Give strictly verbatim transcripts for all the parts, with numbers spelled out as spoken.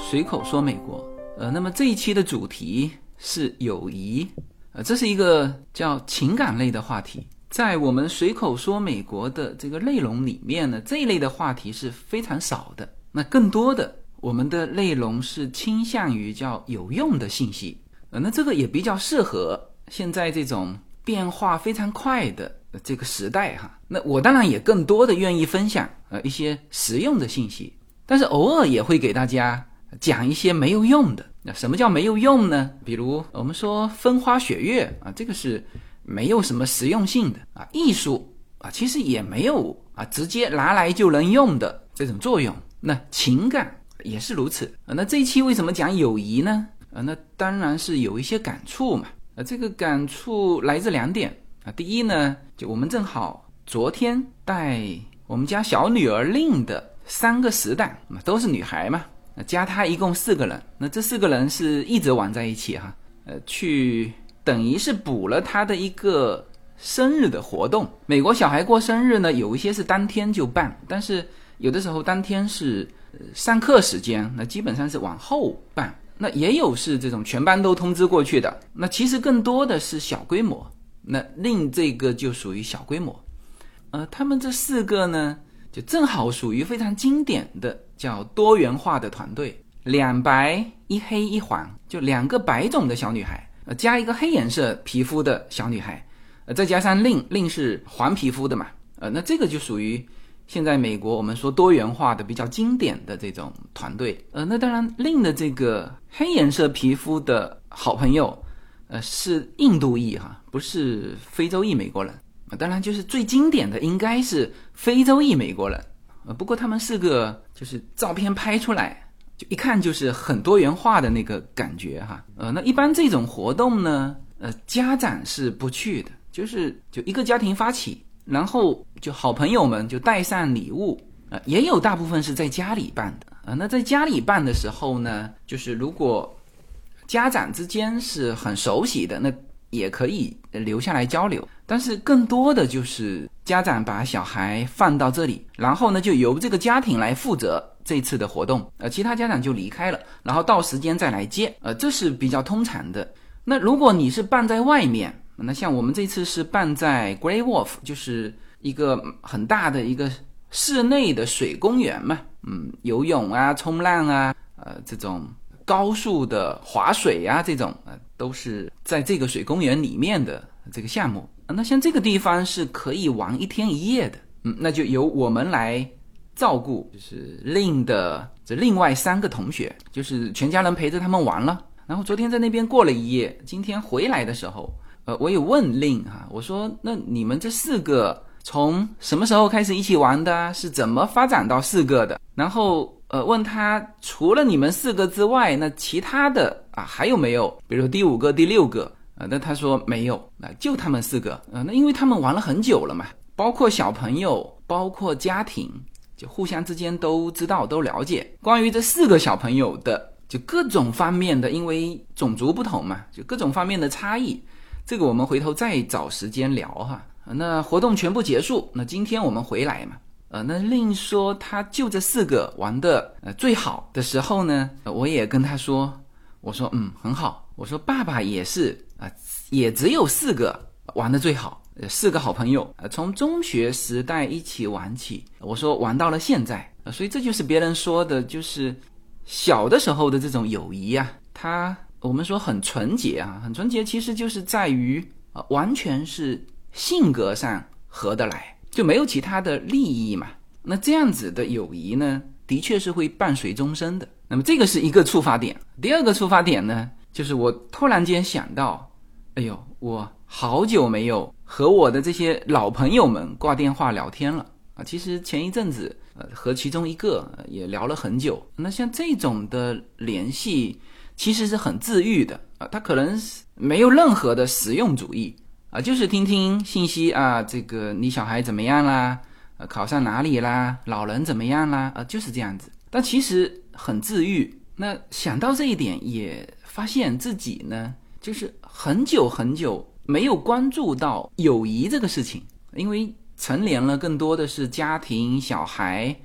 随口说美国。呃，那么这一期的主题是友谊，呃，这是一个叫情感类的话题。在我们随口说美国的这个内容里面呢，这一类的话题是非常少的。那更多的我们的内容是倾向于叫有用的信息。呃，那这个也比较适合现在这种变化非常快的这个时代哈。那我当然也更多的愿意分享呃一些实用的信息，但是偶尔也会给大家讲一些没有用的。那什么叫没有用呢？比如我们说风花雪月啊，这个是没有什么实用性的啊。艺术啊，其实也没有啊直接拿来就能用的这种作用。那情感也是如此啊。那这一期为什么讲友谊呢？啊，那当然是有一些感触嘛。啊，这个感触来自两点啊。第一呢，就我们正好昨天带我们家小女儿令的三个死党，都是女孩嘛，加她一共四个人。那这四个人是一直玩在一起哈，呃，去等于是补了她的一个生日的活动。美国小孩过生日呢，有一些是当天就办，但是有的时候当天是、呃、上课时间，那基本上是往后办。那也有是这种全班都通知过去的，那其实更多的是小规模。那另这个就属于小规模。呃，他们这四个呢，就正好属于非常经典的叫多元化的团队，两白一黑一黄，就两个白种的小女孩，呃，加一个黑颜色皮肤的小女孩，呃，再加上令令是黄皮肤的嘛，呃，那这个就属于现在美国我们说多元化的比较经典的这种团队。呃，那当然令的这个黑颜色皮肤的好朋友，呃，是印度裔哈，不是非洲裔美国人。当然就是最经典的应该是非洲裔美国人。呃，不过他们是个就是照片拍出来就一看就是很多元化的那个感觉哈。呃，那一般这种活动呢，呃，家长是不去的，就是就一个家庭发起，然后就好朋友们就带上礼物，呃，也有大部分是在家里办的。呃，那在家里办的时候呢，就是如果家长之间是很熟悉的，那也可以留下来交流。但是更多的就是家长把小孩放到这里，然后呢就由这个家庭来负责这次的活动，呃，其他家长就离开了，然后到时间再来接，呃，这是比较通常的。那如果你是办在外面，那像我们这次是办在 Great Wolf， 就是一个很大的一个室内的水公园嘛，嗯，游泳啊、冲浪啊，呃，这种高速的滑水啊，这种呃都是在这个水公园里面的这个项目。那像这个地方是可以玩一天一夜的，嗯，那就由我们来照顾，就是令的这另外三个同学，就是全家人陪着他们玩了。然后昨天在那边过了一夜，今天回来的时候，呃，我也问令哈，我说那你们这四个从什么时候开始一起玩的？是怎么发展到四个的？然后呃，问他除了你们四个之外，那其他的啊还有没有？比如说第五个、第六个。呃，那他说没有，那就他们四个。呃，那因为他们玩了很久了嘛，包括小朋友，包括家庭，就互相之间都知道、都了解。关于这四个小朋友的，就各种方面的，因为种族不同嘛，就各种方面的差异，这个我们回头再找时间聊哈。呃、那活动全部结束，那今天我们回来嘛。呃，那另说他就这四个玩的呃最好的时候呢，呃、我也跟他说，我说嗯很好。我说爸爸也是啊、呃，也只有四个玩得最好，呃，四个好朋友，呃，从中学时代一起玩起，我说玩到了现在，呃，所以这就是别人说的，就是小的时候的这种友谊啊，它我们说很纯洁啊，很纯洁，其实就是在于啊、呃，完全是性格上合得来，就没有其他的利益嘛。那这样子的友谊呢，的确是会伴随终身的。那么这个是一个触发点。第二个触发点呢，就是我突然间想到，哎呦，我好久没有和我的这些老朋友们挂电话聊天了啊！其实前一阵子呃和其中一个、呃、也聊了很久。那像这种的联系其实是很治愈的啊，它可能没有任何的实用主义啊，就是听听信息啊，这个你小孩怎么样啦，呃考上哪里啦，老人怎么样啦，啊就是这样子。但其实很治愈。那想到这一点，也发现自己呢，就是很久很久没有关注到友谊这个事情，因为成年了更多的是家庭、小孩，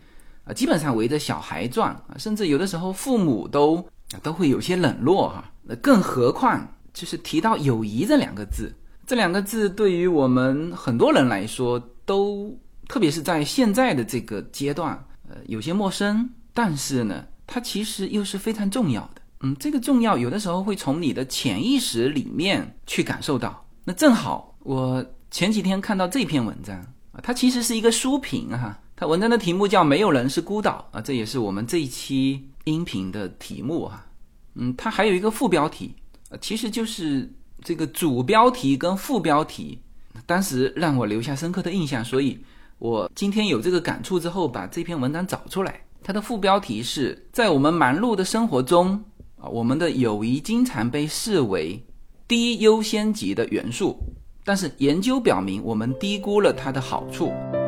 啊，基本上围着小孩转啊，甚至有的时候父母都都会有些冷落哈。那更何况就是提到友谊这两个字，这两个字对于我们很多人来说都，特别是在现在的这个阶段，呃，有些陌生，但是呢，它其实又是非常重要的。嗯，这个重要有的时候会从你的潜意识里面去感受到。那正好我前几天看到这篇文章啊，它其实是一个书评啊，它文章的题目叫没有人是孤岛啊，这也是我们这一期音频的题目啊。嗯，它还有一个副标题，呃，其实就是这个主标题跟副标题当时让我留下深刻的印象，所以我今天有这个感触之后把这篇文章找出来。它的副标题是在我们忙碌的生活中啊，我们的友谊经常被视为低优先级的元素，但是研究表明我们低估了它的好处。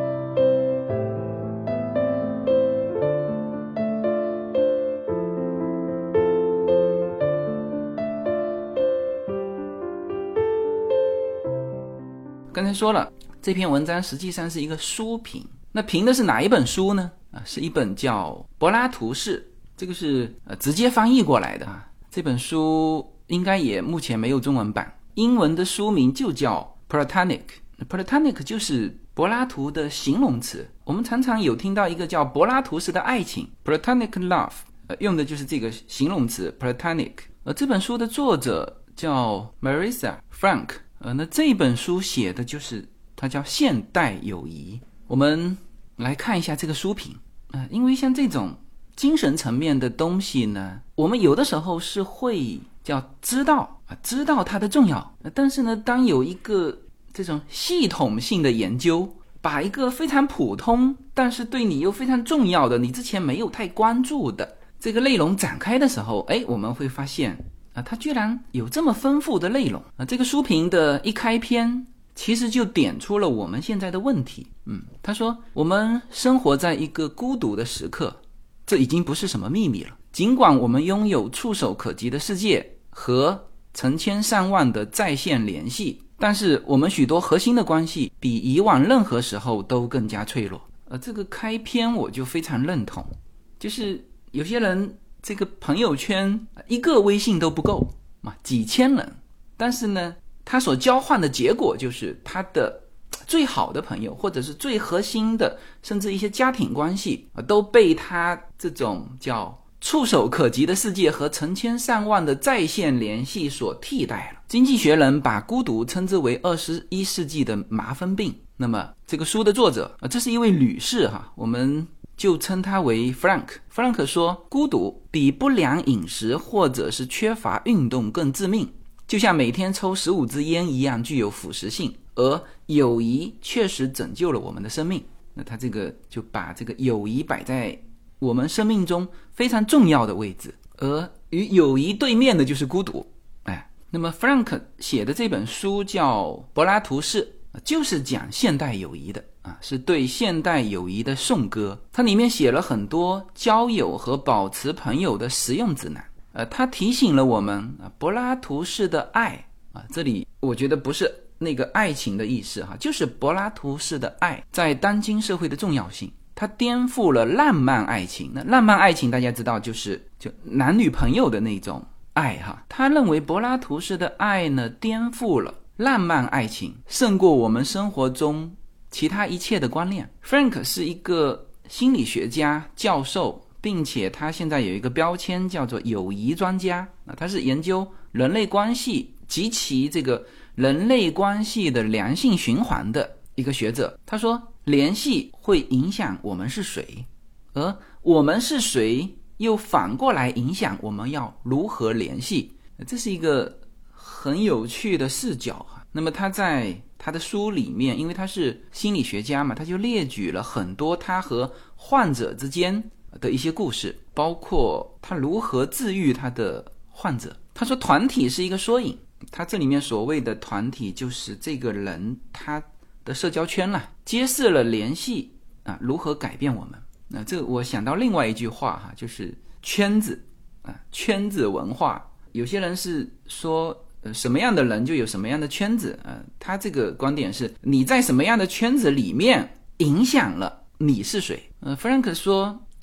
刚才说了，这篇文章实际上是一个书评，那评的是哪一本书呢？啊，是一本叫《柏拉图式》，这个是呃直接翻译过来的啊。这本书应该也目前没有中文版，英文的书名就叫 Platonic。Platonic 就是柏拉图的形容词，我们常常有听到一个叫柏拉图式的爱情 Platonic Love， 呃，用的就是这个形容词 Platonic。而这本书的作者叫 Marisa Frank， 呃，那这本书写的就是它叫现代友谊。我们来看一下这个书评，呃，因为像这种精神层面的东西呢，我们有的时候是会叫知道啊，知道它的重要，但是呢，当有一个这种系统性的研究，把一个非常普通但是对你又非常重要的，你之前没有太关注的这个内容展开的时候，哎，我们会发现啊，它居然有这么丰富的内容啊！这个书评的一开篇，其实就点出了我们现在的问题。嗯，他说我们生活在一个孤独的时刻，这已经不是什么秘密了。尽管我们拥有触手可及的世界和成千上万的在线联系，但是我们许多核心的关系比以往任何时候都更加脆弱。呃，这个开篇我就非常认同，就是有些人这个朋友圈一个微信都不够嘛，几千人，但是呢，他所交换的结果就是他的最好的朋友，或者是最核心的，甚至一些家庭关系，都被他这种叫触手可及的世界和成千上万的在线联系所替代了。经济学人把孤独称之为二十一世纪的麻风病。那么这个书的作者，这是一位女士哈，我们就称她为 Frank。 Frank 说，孤独比不良饮食或者是缺乏运动更致命，就像每天抽十五支烟一样具有腐蚀性，而友谊确实拯救了我们的生命。那他这个就把这个友谊摆在我们生命中非常重要的位置，而与友谊对面的就是孤独。哎，那么 Frank 写的这本书叫《柏拉图式》，就是讲现代友谊的啊，是对现代友谊的颂歌。它里面写了很多交友和保持朋友的实用指南。呃，它提醒了我们啊，柏拉图式的爱啊，这里我觉得不是那个爱情的意思哈，就是柏拉图式的爱在当今社会的重要性。它颠覆了浪漫爱情。那浪漫爱情大家知道就是就男女朋友的那种爱哈。他认为柏拉图式的爱呢，颠覆了浪漫爱情，胜过我们生活中其他一切的观念。 Frank 是一个心理学家、教授，并且他现在有一个标签叫做友谊专家。他是研究人类关系及其这个人类关系的良性循环的一个学者。他说联系会影响我们是谁，而我们是谁又反过来影响我们要如何联系。这是一个很有趣的视角。那么他在他的书里面，因为他是心理学家嘛，他就列举了很多他和患者之间的一些故事，包括他如何治愈他的患者。他说团体是一个缩影，他这里面所谓的团体就是这个人他的社交圈啦、啊，揭示了联系啊如何改变我们。那这我想到另外一句话哈，就是圈子啊，圈子文化。有些人是说呃什么样的人就有什么样的圈子啊，他这个观点是你在什么样的圈子里面影响了你是谁。呃 Frank 说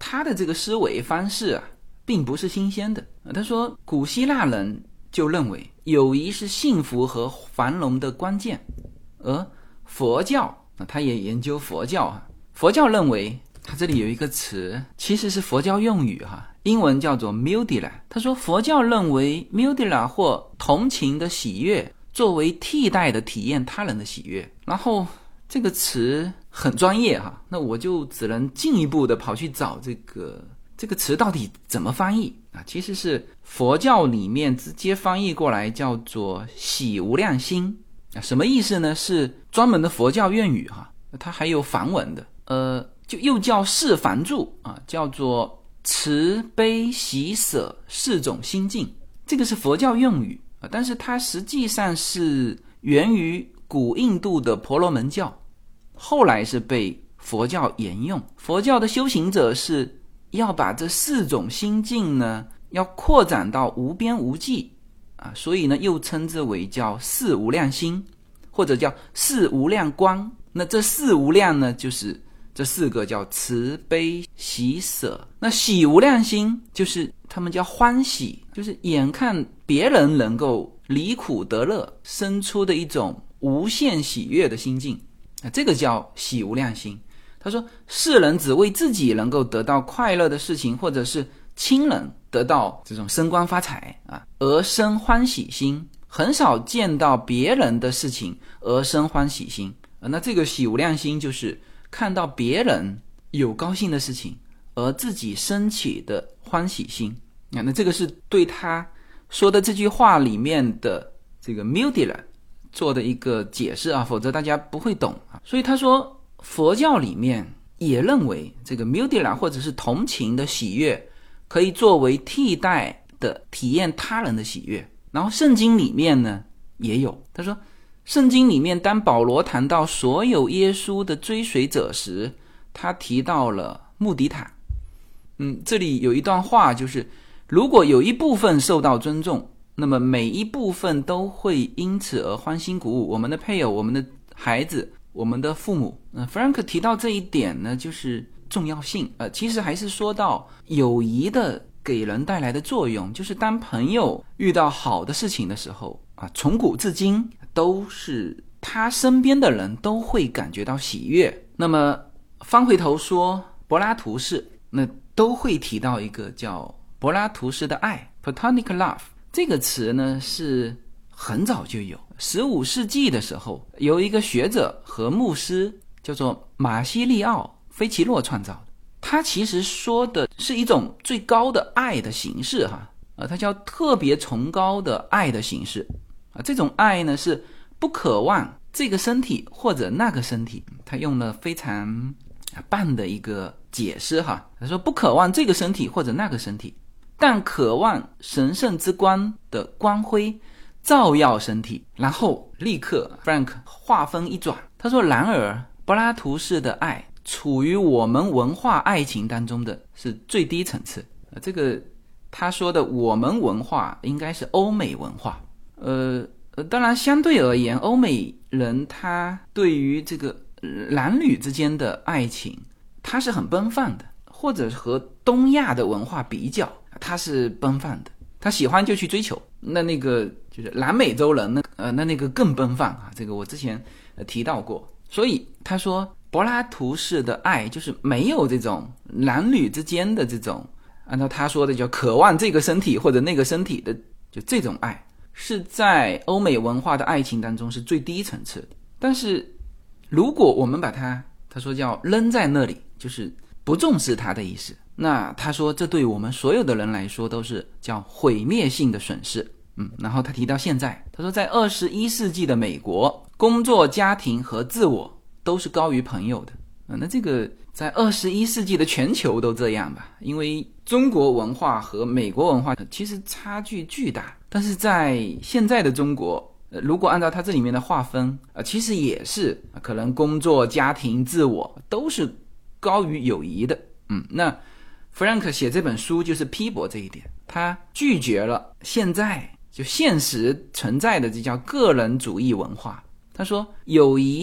他的这个思维方式啊，并不是新鲜的。他说，古希腊人就认为友谊是幸福和繁荣的关键，而佛教他也研究佛教啊，佛教认为他这里有一个词，其实是佛教用语哈，英文叫做 mudila。他说佛教认为 mudila 或同情的喜悦作为替代的体验他人的喜悦。然后这个词很专业哈，那我就只能进一步的跑去找这个这个词到底怎么翻译啊？其实是佛教里面直接翻译过来叫做喜无量心啊，什么意思呢？是专门的佛教谚语哈，它还有梵文的，呃，就又叫四梵住啊，叫做慈悲喜舍四种心境，这个是佛教用语啊，但是它实际上是源于古印度的婆罗门教，后来是被佛教沿用。佛教的修行者是要把这四种心境呢，要扩展到无边无际啊，所以呢，又称之为叫四无量心，或者叫四无量光。那这四无量呢，就是这四个叫慈悲喜舍。那喜无量心就是他们叫欢喜，就是眼看别人能够离苦得乐，生出的一种无限喜悦的心境，这个叫喜无量心。他说，世人只为自己能够得到快乐的事情，或者是亲人得到这种升官发财啊，而生欢喜心，很少见到别人的事情而生欢喜心。啊、那这个喜无量心就是看到别人有高兴的事情而自己升起的欢喜心。啊、那这个是对他说的这句话里面的这个 mudila 做的一个解释啊，否则大家不会懂啊。所以他说佛教里面也认为这个 mudila 或者是同情的喜悦可以作为替代的体验他人的喜悦。然后圣经里面呢也有，他说圣经里面当保罗谈到所有耶稣的追随者时，他提到了穆迪塔。嗯，这里有一段话，就是如果有一部分受到尊重，那么每一部分都会因此而欢欣鼓舞，我们的配偶，我们的孩子，我们的父母。呃 Frank 提到这一点呢，就是重要性。呃，其实还是说到友谊的给人带来的作用，就是当朋友遇到好的事情的时候啊，从古至今都是他身边的人都会感觉到喜悦。那么翻回头说柏拉图式，那都会提到一个叫柏拉图式的爱 Platonic Love。 这个词呢是很早就有，十五世纪的时候有一个学者和牧师叫做马西利奥·菲奇洛创造的。他其实说的是一种最高的爱的形式哈，啊，它叫特别崇高的爱的形式啊。这种爱呢是不渴望这个身体或者那个身体，他用了非常棒的一个解释哈。他说不渴望这个身体或者那个身体，但渴望神圣之光的光辉照耀身体。然后立刻 Frank 话锋一转，他说然而柏拉图式的爱处于我们文化爱情当中的是最低层次。呃，这个他说的我们文化应该是欧美文化。呃呃，当然相对而言，欧美人他对于这个男女之间的爱情他是很奔放的，或者和东亚的文化比较，他是奔放的，他喜欢就去追求。那那个就是南美洲人呢，呃，那那个更奔放啊，这个我之前、呃、提到过。所以他说柏拉图式的爱就是没有这种男女之间的这种，按照他说的叫渴望这个身体或者那个身体的，就这种爱是在欧美文化的爱情当中是最低层次的。但是如果我们把它，他说叫扔在那里，就是不重视它的意思，那他说这对我们所有的人来说都是叫毁灭性的损失。嗯，然后他提到现在，他说在二十一世纪的美国，工作、家庭和自我都是高于朋友的。呃、那这个在二十一世纪的全球都这样吧，因为中国文化和美国文化其实差距巨大，但是在现在的中国，呃、如果按照他这里面的划分，呃、其实也是、呃、可能工作、家庭、自我都是高于友谊的。嗯，那 Frank 写这本书就是批驳这一点，他拒绝了现在就现实存在的这叫个人主义文化。他说友谊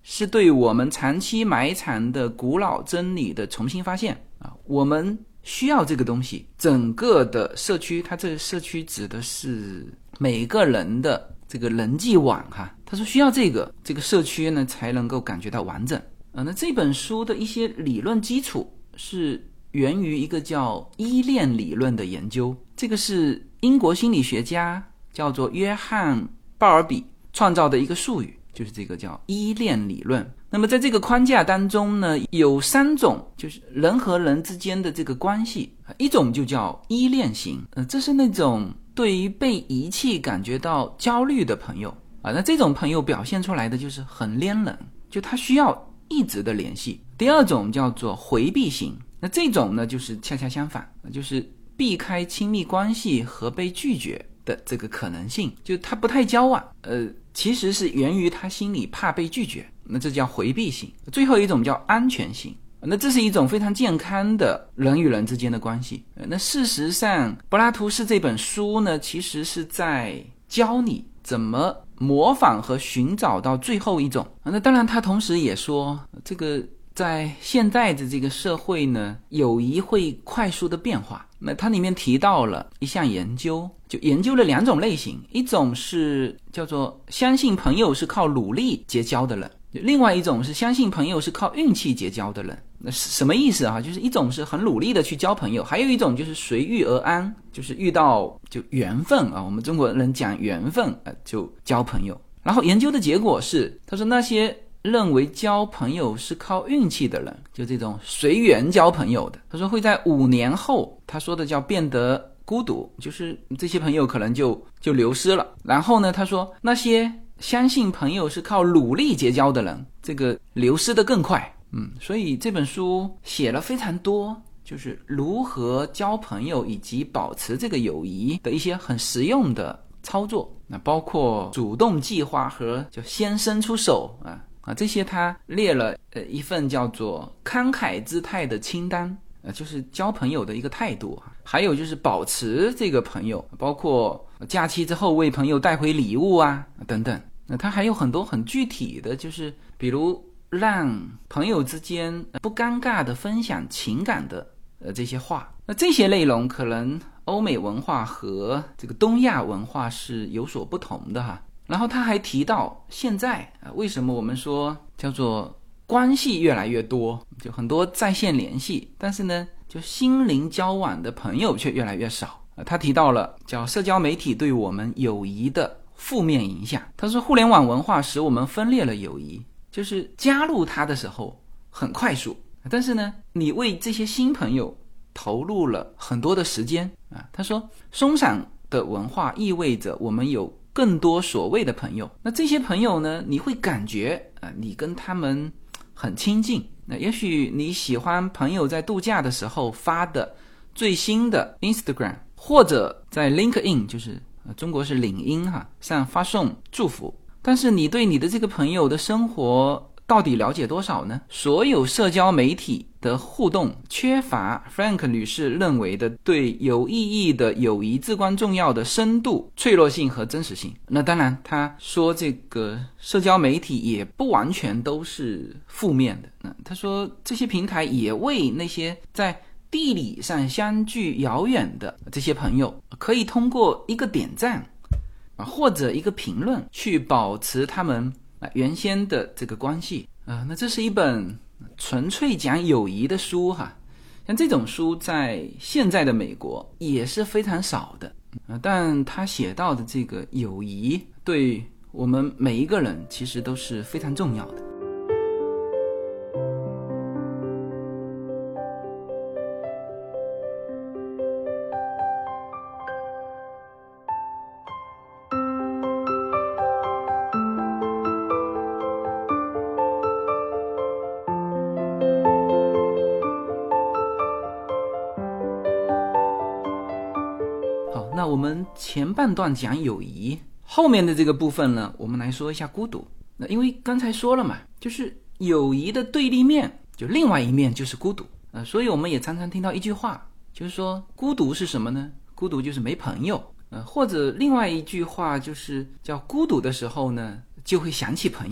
是对我们长期埋藏的古老真理的重新发现啊，我们需要这个东西。整个的社区，它这个社区指的是每个人的这个人际网哈，他说需要这个，这个社区呢才能够感觉到完整。呃，那这本书的一些理论基础是源于一个叫依恋理论的研究，这个是英国心理学家叫做约翰鲍尔比创造的一个术语，就是这个叫依恋理论。那么在这个框架当中呢，有三种就是人和人之间的这个关系，一种就叫依恋型，呃，这是那种对于被遗弃感觉到焦虑的朋友啊，那这种朋友表现出来的就是很黏人，就他需要一直的联系。第二种叫做回避型，那这种呢就是恰恰相反，就是避开亲密关系和被拒绝的这个可能性，就他不太交往，呃，其实是源于他心里怕被拒绝，那这叫回避型。最后一种叫安全型，那这是一种非常健康的人与人之间的关系。那事实上柏拉图式这本书呢，其实是在教你怎么模仿和寻找到最后一种。那当然他同时也说，这个在现在的这个社会呢，友谊会快速的变化。那它里面提到了一项研究，就研究了两种类型，一种是叫做相信朋友是靠努力结交的人，另外一种是相信朋友是靠运气结交的人。那什么意思啊？就是一种是很努力的去交朋友，还有一种就是随遇而安，就是遇到就缘分啊，我们中国人讲缘分啊，就交朋友。然后研究的结果是，他说那些认为交朋友是靠运气的人，就这种随缘交朋友的，他说会在五年后，他说的叫变得孤独，就是这些朋友可能就就流失了。然后呢，他说那些相信朋友是靠努力结交的人，这个流失的更快。嗯，所以这本书写了非常多，就是如何交朋友以及保持这个友谊的一些很实用的操作，那包括主动计划和就先伸出手啊。啊，这些他列了呃一份叫做慷慨姿态的清单，呃，就是交朋友的一个态度啊。还有就是保持这个朋友，包括假期之后为朋友带回礼物啊等等。那他还有很多很具体的，就是比如让朋友之间不尴尬的分享情感的呃这些话。那这些内容可能欧美文化和这个东亚文化是有所不同的哈。然后他还提到现在啊，为什么我们说叫做关系越来越多，就很多在线联系，但是呢就心灵交往的朋友却越来越少。他提到了叫社交媒体对我们友谊的负面影响。他说互联网文化使我们分裂了友谊，就是加入它的时候很快速，但是呢你为这些新朋友投入了很多的时间啊。他说松散的文化意味着我们有更多所谓的朋友，那这些朋友呢，你会感觉啊、呃，你跟他们很亲近。那也许你喜欢朋友在度假的时候发的最新的 Instagram， 或者在 LinkedIn， 就是、呃、中国是领英哈上发送祝福，但是你对你的这个朋友的生活到底了解多少呢？所有社交媒体的互动缺乏 Frank 女士认为的对有意义的友谊至关重要的深度、脆弱性和真实性。那当然他说这个社交媒体也不完全都是负面的，那他说这些平台也为那些在地理上相距遥远的这些朋友，可以通过一个点赞或者一个评论去保持他们原先的这个关系。呃，那这是一本纯粹讲友谊的书哈，像这种书在现在的美国也是非常少的，呃，但他写到的这个友谊对我们每一个人其实都是非常重要的。那我们前半段讲友谊，后面的这个部分呢，我们来说一下孤独。那因为刚才说了嘛，就是友谊的对立面，就另外一面就是孤独。呃，所以我们也常常听到一句话，就是说孤独是什么呢？孤独就是没朋友。呃，或者另外一句话就是叫孤独的时候呢，就会想起朋友。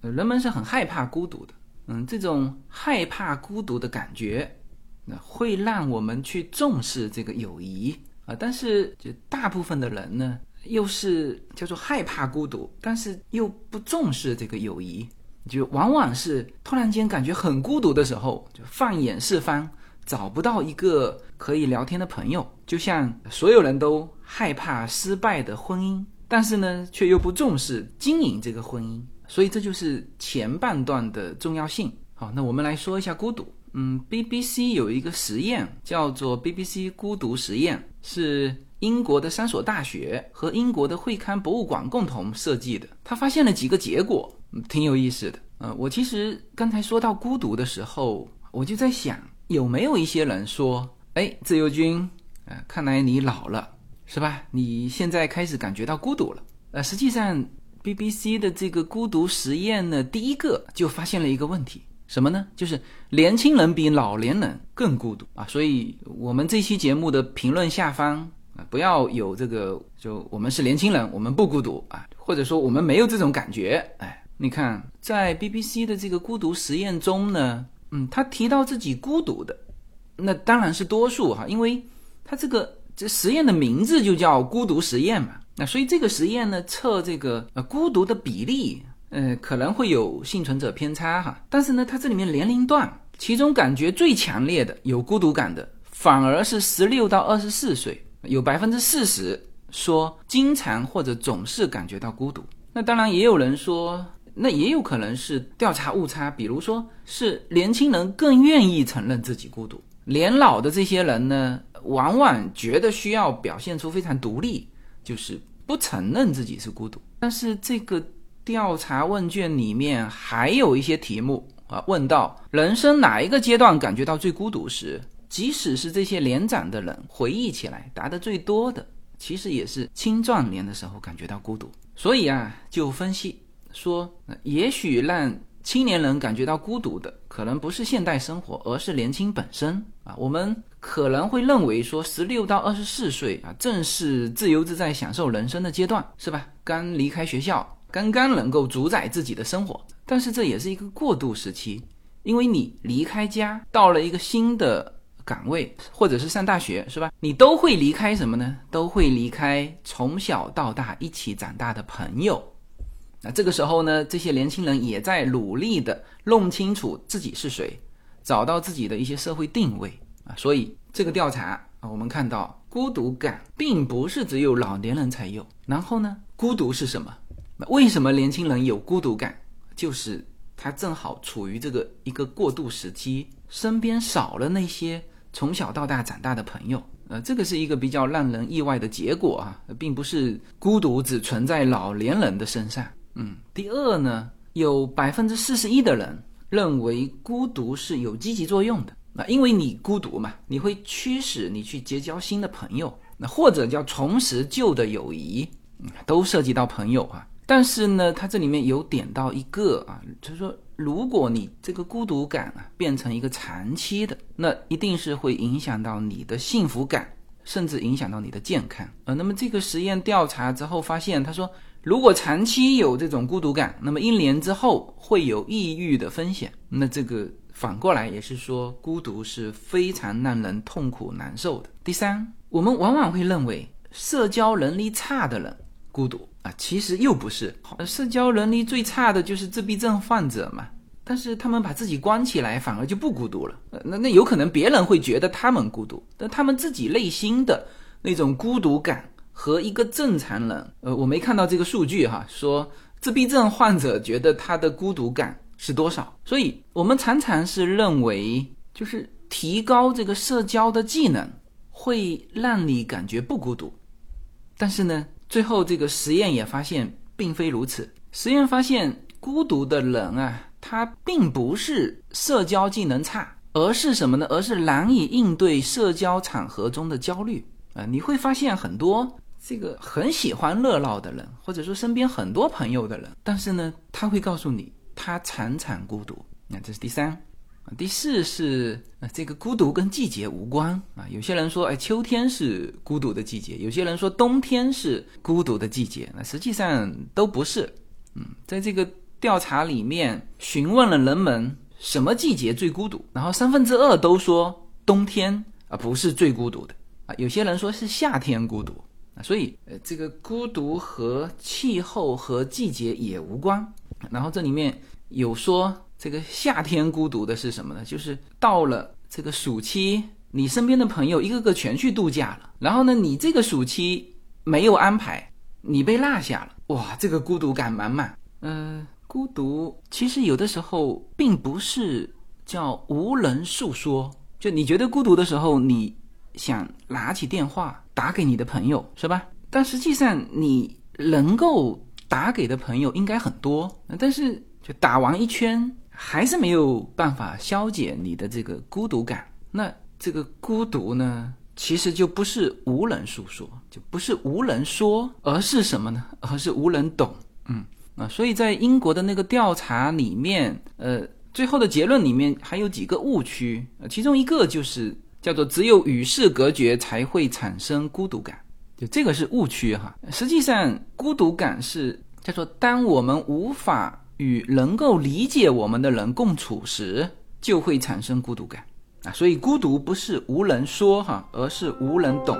人们是很害怕孤独的。嗯，这种害怕孤独的感觉，那会让我们去重视这个友谊啊。但是就大部分的人呢，又是叫做害怕孤独，但是又不重视这个友谊，就往往是突然间感觉很孤独的时候，就放眼四方，找不到一个可以聊天的朋友。就像所有人都害怕失败的婚姻，但是呢，却又不重视经营这个婚姻。所以这就是前半段的重要性。好，那我们来说一下孤独。嗯 B B C 有一个实验叫做 B B C 孤独实验，是英国的三所大学和英国的会刊博物馆共同设计的。他发现了几个结果，嗯、挺有意思的。呃，我其实刚才说到孤独的时候，我就在想，有没有一些人说，哎，自由军，呃，看来你老了，是吧？你现在开始感觉到孤独了。呃，实际上 B B C 的这个孤独实验呢，第一个就发现了一个问题，什么呢？就是年轻人比老年人更孤独啊！所以我们这期节目的评论下方啊，不要有这个就我们是年轻人，我们不孤独啊，或者说我们没有这种感觉。哎，你看在 B B C 的这个孤独实验中呢，嗯，他提到自己孤独的，那当然是多数哈，因为他这个这实验的名字就叫孤独实验嘛。那所以这个实验呢，测这个呃孤独的比例，呃可能会有幸存者偏差哈。但是呢，它这里面年龄段，其中感觉最强烈的有孤独感的，反而是十六到二十四岁，有百分之四十说经常或者总是感觉到孤独。那当然也有人说，那也有可能是调查误差，比如说是年轻人更愿意承认自己孤独，年老的这些人呢，往往觉得需要表现出非常独立，就是不承认自己是孤独。但是这个调查问卷里面还有一些题目啊，问到人生哪一个阶段感觉到最孤独时，即使是这些年长的人回忆起来答得最多的，其实也是青壮年的时候感觉到孤独。所以啊，就分析说，也许让青年人感觉到孤独的可能不是现代生活，而是年轻本身啊。我们可能会认为说十六到二十四岁啊，正是自由自在享受人生的阶段，是吧？刚离开学校，刚刚能够主宰自己的生活。但是这也是一个过渡时期，因为你离开家到了一个新的岗位，或者是上大学，是吧？你都会离开什么呢？都会离开从小到大一起长大的朋友。那这个时候呢，这些年轻人也在努力的弄清楚自己是谁，找到自己的一些社会定位啊。所以这个调查啊，我们看到孤独感并不是只有老年人才有。然后呢，孤独是什么？那为什么年轻人有孤独感？就是他正好处于这个一个过渡时期，身边少了那些从小到大长大的朋友。呃，这个是一个比较让人意外的结果啊，并不是孤独只存在老年人的身上。嗯，第二呢，有 百分之四十一 的人认为孤独是有积极作用的。那因为你孤独嘛，你会驱使你去结交新的朋友，那或者叫重拾旧的友谊，嗯，都涉及到朋友啊。但是呢，它这里面有点到一个啊，就是说如果你这个孤独感啊变成一个长期的，那一定是会影响到你的幸福感，甚至影响到你的健康。呃，那么这个实验调查之后发现，他说如果长期有这种孤独感，那么一年之后会有抑郁的风险。那这个反过来也是说，孤独是非常让人痛苦难受的。第三，我们往往会认为社交能力差的人孤独啊，其实又不是。社交能力最差的就是自闭症患者嘛，但是他们把自己关起来反而就不孤独了。那那有可能别人会觉得他们孤独，但他们自己内心的那种孤独感和一个正常人，呃，我没看到这个数据哈，说自闭症患者觉得他的孤独感是多少。所以我们常常是认为，就是提高这个社交的技能会让你感觉不孤独。但是呢，最后这个实验也发现并非如此。实验发现，孤独的人啊，他并不是社交技能差，而是什么呢？而是难以应对社交场合中的焦虑啊、呃。你会发现很多这个很喜欢热闹的人，或者说身边很多朋友的人，但是呢，他会告诉你他常常孤独。那这是第三。第四是、呃、这个孤独跟季节无关啊。有些人说，哎，秋天是孤独的季节，有些人说冬天是孤独的季节，那实际上都不是。嗯，在这个调查里面询问了人们什么季节最孤独，然后三分之二都说冬天啊不是最孤独的啊，有些人说是夏天孤独啊，所以呃这个孤独和气候和季节也无关。然后这里面有说这个夏天孤独的是什么呢？就是到了这个暑期，你身边的朋友一个个全去度假了，然后呢你这个暑期没有安排，你被落下了，哇，这个孤独感满满。呃，孤独其实有的时候并不是叫无人诉说，就你觉得孤独的时候，你想拿起电话打给你的朋友，是吧？但实际上你能够打给的朋友应该很多，但是就打完一圈还是没有办法消解你的这个孤独感。那这个孤独呢，其实就不是无人诉说，就不是无人说，而是什么呢？而是无人懂。嗯啊，所以在英国的那个调查里面，呃，最后的结论里面还有几个误区，呃，其中一个就是叫做只有与世隔绝才会产生孤独感，就这个是误区哈。实际上，孤独感是叫做当我们无法与能够理解我们的人共处时，就会产生孤独感啊。所以孤独不是无人说哈，而是无人懂。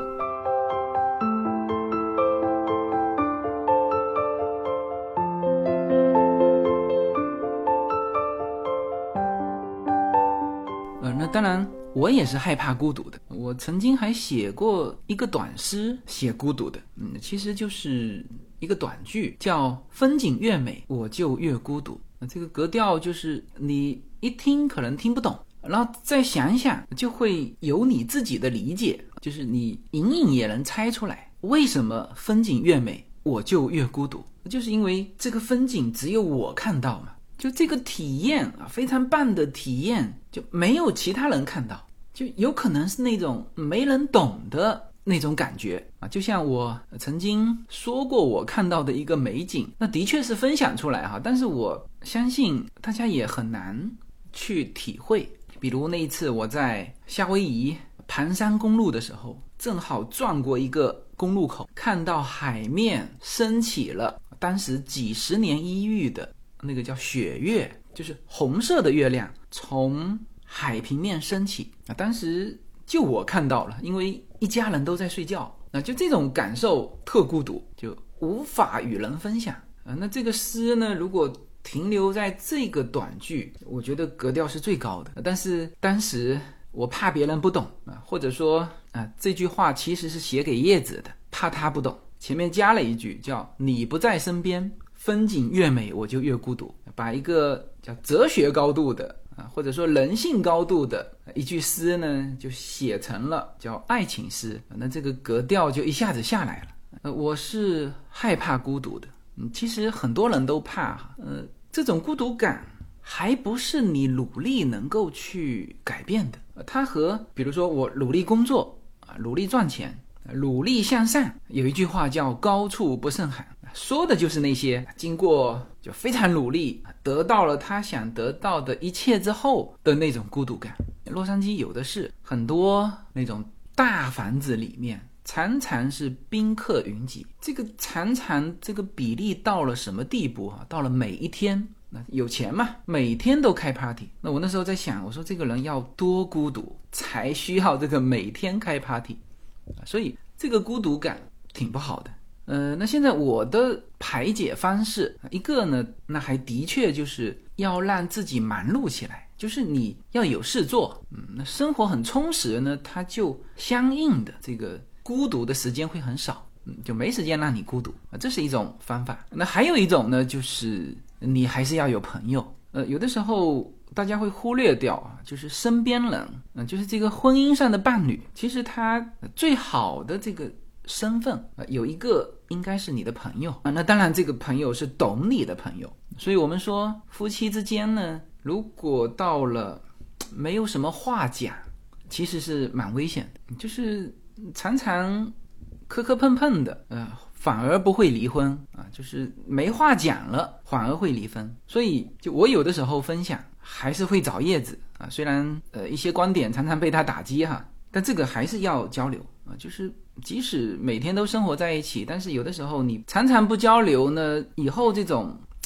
当然我也是害怕孤独的，我曾经还写过一个短诗写孤独的，嗯，其实就是一个短句，叫风景越美我就越孤独。这个格调就是你一听可能听不懂，然后再想想就会有你自己的理解，就是你隐隐也能猜出来为什么风景越美我就越孤独，就是因为这个风景只有我看到嘛，就这个体验啊，非常棒的体验，就没有其他人看到，就有可能是那种没人懂的那种感觉啊。就像我曾经说过我看到的一个美景，那的确是分享出来哈，但是我相信大家也很难去体会。比如那一次我在夏威夷盘山公路的时候，正好转过一个公路口，看到海面升起了当时几十年一遇的那个叫雪月，就是红色的月亮从海平面升起啊，当时就我看到了，因为一家人都在睡觉，那就这种感受特孤独，就无法与人分享啊。那这个诗呢，如果停留在这个短句，我觉得格调是最高的，但是当时我怕别人不懂啊，或者说啊，这句话其实是写给叶子的，怕他不懂，前面加了一句叫你不在身边，风景越美我就越孤独，把一个叫哲学高度的啊，或者说人性高度的一句诗呢，就写成了叫爱情诗，那这个格调就一下子下来了。呃，我是害怕孤独的，嗯，其实很多人都怕，呃，这种孤独感还不是你努力能够去改变的，呃、它和比如说我努力工作啊，努力赚钱，努力向上，有一句话叫高处不胜寒，说的就是那些经过就非常努力得到了他想得到的一切之后的那种孤独感。洛杉矶有的是很多那种大房子里面常常是宾客云集，这个常常这个比例到了什么地步啊？到了每一天，那有钱嘛，每天都开 party。 那我那时候在想，我说这个人要多孤独才需要这个每天开 party， 所以这个孤独感挺不好的。呃，那现在我的排解方式，一个呢，那还的确就是要让自己忙碌起来，就是你要有事做，嗯，那生活很充实呢，它就相应的这个孤独的时间会很少，嗯，就没时间让你孤独啊，这是一种方法。那还有一种呢，就是你还是要有朋友，呃，有的时候大家会忽略掉啊，就是身边人，呃，就是这个婚姻上的伴侣，其实他最好的这个身份，呃，有一个应该是你的朋友啊。那当然这个朋友是懂你的朋友，所以我们说夫妻之间呢，如果到了没有什么话讲，其实是蛮危险的，就是常常磕磕碰碰的，呃，反而不会离婚啊，就是没话讲了反而会离婚。所以就我有的时候分享还是会找叶子啊，虽然呃一些观点常常被他打击哈，但这个还是要交流啊，就是即使每天都生活在一起，但是有的时候你常常不交流呢，以后这种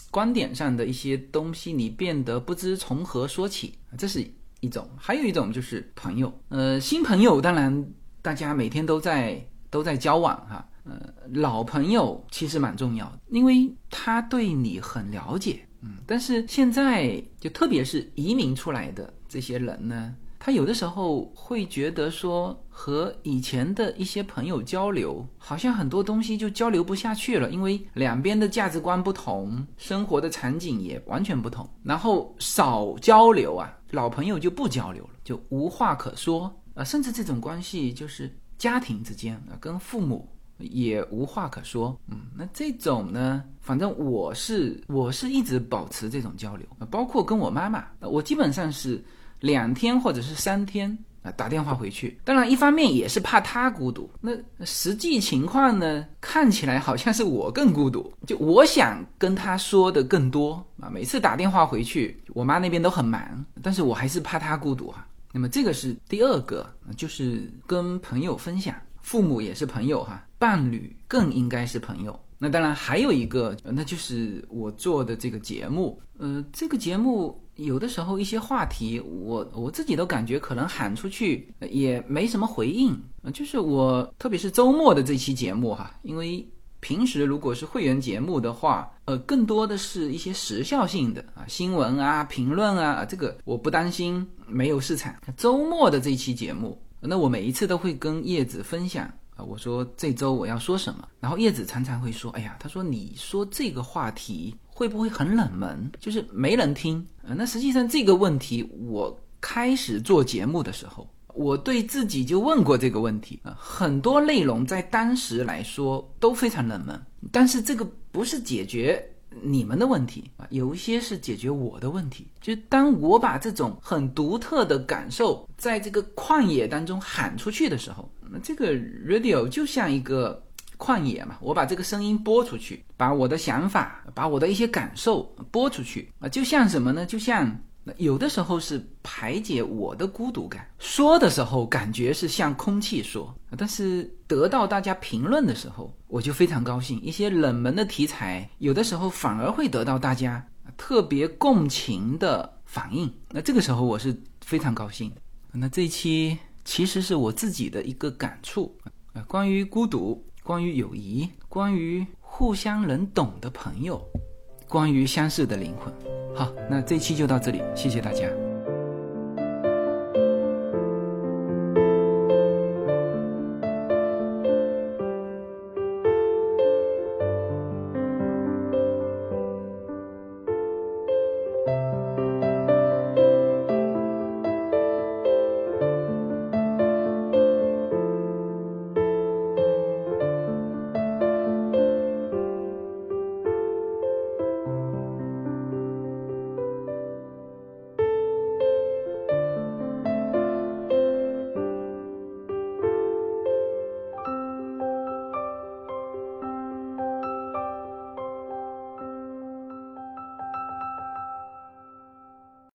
观点上的一些东西你变得不知从何说起，这是一种。还有一种就是朋友，呃，新朋友当然大家每天都在都在交往哈，呃，老朋友其实蛮重要的，因为他对你很了解，嗯，但是现在就特别是移民出来的这些人呢，他有的时候会觉得说和以前的一些朋友交流，好像很多东西就交流不下去了，因为两边的价值观不同，生活的场景也完全不同，然后少交流啊，老朋友就不交流了，就无话可说啊，甚至这种关系就是家庭之间啊，跟父母也无话可说。嗯，那这种呢，反正我是我是一直保持这种交流，包括跟我妈妈，我基本上是两天或者是三天啊打电话回去。当然一方面也是怕她孤独，那实际情况呢，看起来好像是我更孤独，就我想跟她说的更多啊，每次打电话回去我妈那边都很忙，但是我还是怕她孤独啊。那么这个是第二个，就是跟朋友分享，父母也是朋友哈，伴侣更应该是朋友。那当然还有一个，那就是我做的这个节目，呃，这个节目有的时候一些话题，我我自己都感觉可能喊出去也没什么回应，就是我特别是周末的这期节目哈，因为平时如果是会员节目的话，呃，更多的是一些时效性的啊，新闻啊、评论啊，这个我不担心没有市场。周末的这期节目，那我每一次都会跟叶子分享啊，我说这周我要说什么，然后叶子常常会说，哎呀，他说你说这个话题会不会很冷门，就是没人听啊？那实际上这个问题，我开始做节目的时候，我对自己就问过这个问题啊，很多内容在当时来说都非常冷门，但是这个不是解决你们的问题啊，有一些是解决我的问题。就是当我把这种很独特的感受在这个旷野当中喊出去的时候，这个 radio 就像一个旷野嘛，我把这个声音播出去，把我的想法，把我的一些感受播出去啊，就像什么呢？就像有的时候是排解我的孤独感，说的时候感觉是像空气说，但是得到大家评论的时候，我就非常高兴。一些冷门的题材，有的时候反而会得到大家特别共情的反应，那这个时候我是非常高兴的。那这一期其实是我自己的一个感触，关于孤独，关于友谊，关于互相能懂的朋友，关于相似的灵魂。好，那这期就到这里，谢谢大家。